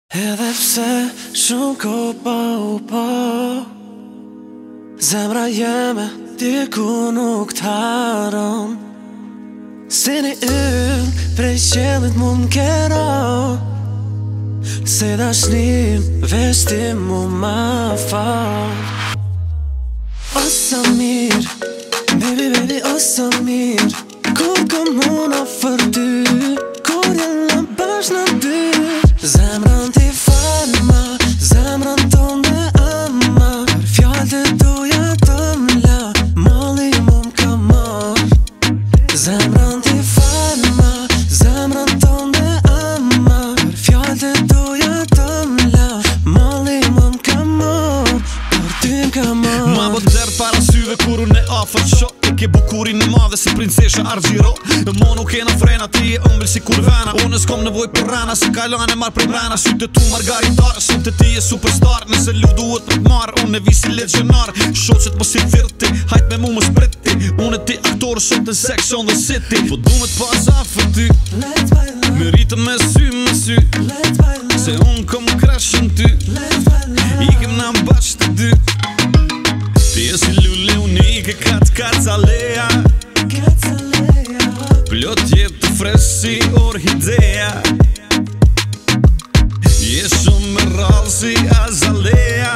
Edhe pse shumë ko pa u pa, zemra jeme diku nuk t'haron. Si një yll prej qelit mu m'kera, se dashnin veshti mu ma fal. O sa mirë, baby baby o sa mirë, kur kom muna për ty, kur jella bash në dy. Zemrën ti falma, zemrën ton dhe ama, për fjallë të duja të mla, molli mu m'ka mar. Zemrën ti falma, zemrën ton dhe ama, për fjallë të duja të mla, molli mu m'ka mar, për ty m'ka mar. Ma vë der para syve kur unë e afër shok, e ke bukurin e madhe si princesha Argjiro. Mo nuk e në frena, ti e ëmbël si kur vena, unë s'kom nevoj për rana, se kajlan e marrë prej brena. Sytë tu margaritar, shumë të ti e superstar, nëse lu duhet me t'marrë, unë e visi legionar. Shoqet mos i virti, hajt me mu më spriti, unë e ti aktor shumë të Sex on the City. Po du me t'pas afër ty, me rritë me sy, se unë kom krashën ty, ikem na mbash të dy. Ti e si lule unike, kaca-leja, plot jetë të fresh si orhidea, je shumë me rallë si azaleja,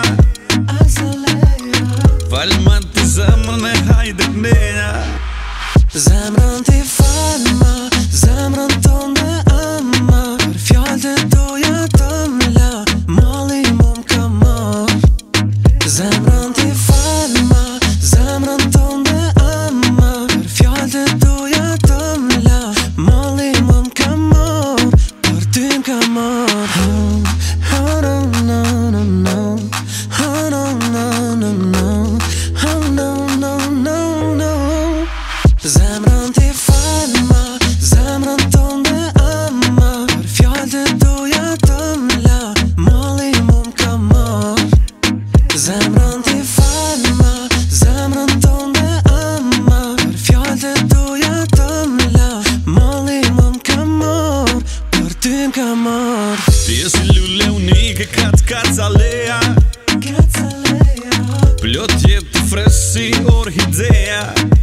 falma ti zemrën e hajde kneja. Zemrën ti falma, zemrën ton dhe ama, për fjallë të doja të mla, molli mu m'ka mar. Zemrën ti falma, zemrën ton dhe ama, për fjallë të doja të mla, molli mu m'ka mar, për ty m'ka mar. Oh no no no no, oh no no no no, oh no no no no. Zemrën ti falma, zemrën ton dhe ama, për fjallë të doja të mla, molli mu m'ka mar. Zemrën ti falma, zemrën ton dhe ama, për fjallë të doja të mla, molli mu m'ka mar, për ty m'ka mar. Ti e si lule unike, kaca-leja, plot jetë të fresh si orhidea,